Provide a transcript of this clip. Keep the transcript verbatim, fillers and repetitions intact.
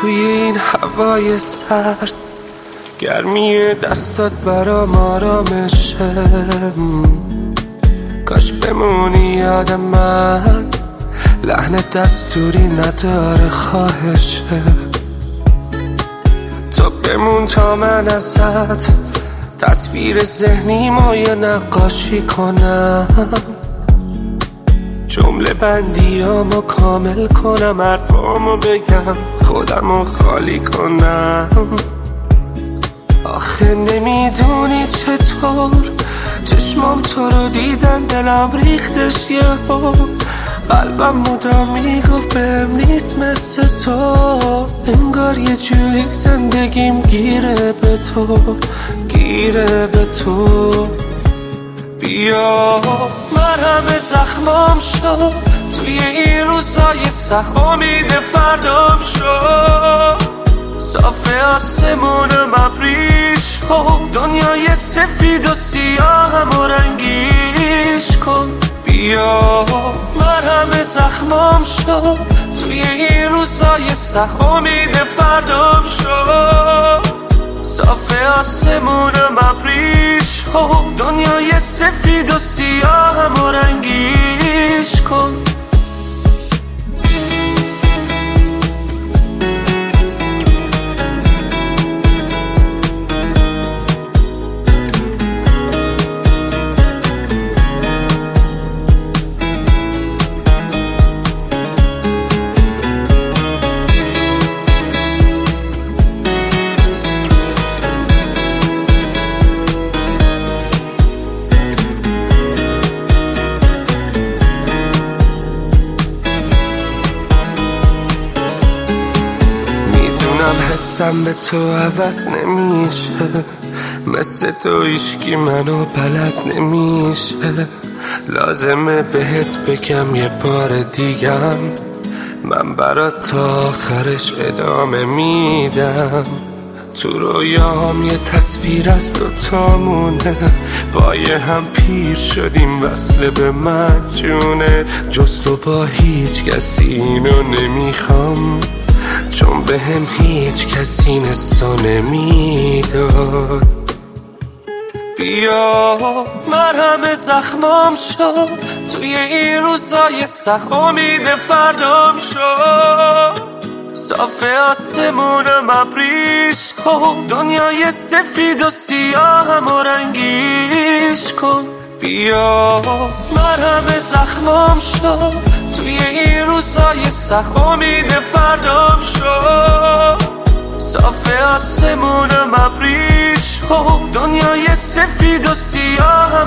توی این هوای سرد، گرمی دستات برام آرامشه. کاش بمونی یاد من، لحن دستوری نداره خواهشه. تو بمون تا من ازت تصویر ذهنیمو یه نقاشی کنم، جمله بندیامو کامل کنم، حرفامو بگم، خودمو خالی کنم. آخه نمیدونی چطور چشمام تو رو دیدن، دلم ریختش یهو، قلبم مدام میگفت بهم نیست مثل تو. انگار یه جوری زندگیم گیره به تو، گیره به تو. بیا مرهم زخمام شد توی این روزای سخت، امید فردام شد. صاف آسمونم ابریش کن، دنیای سفید و سیاهم و رنگیش کن. بیا مرهم زخمام شد توی این روزای سخت، امید فردام شد. صاف آسمونم ابریش کن، دنیای سفید و سیاهم و رنگیش کن. حسم به تو عوض نمیشه، مثل تو هیچکی منو بلد نمیشه. لازمه بهت بگم یه بار دیگم، من برات تا آخرش ادامه میدم. تو رویام یه تصویر از دوتامونه، با یه هم پیر شدیم، وصله به من جونه. جز تو با هیچ کسی اینو نمیخوام، چون به هم هیچ کسی این حسو نمیداد. بیا مرهم زخمام شد توی این روزای سخت، امید فردام شد. صاف آسمونم ابریش کن، دنیای سفید و سیاهم و رنگیش کن. بیا مرهم زخمام شد توی این روزای سخت، امید فردام شد. صاف آسمونم ابریش کن، دنیای سفید و سیاهم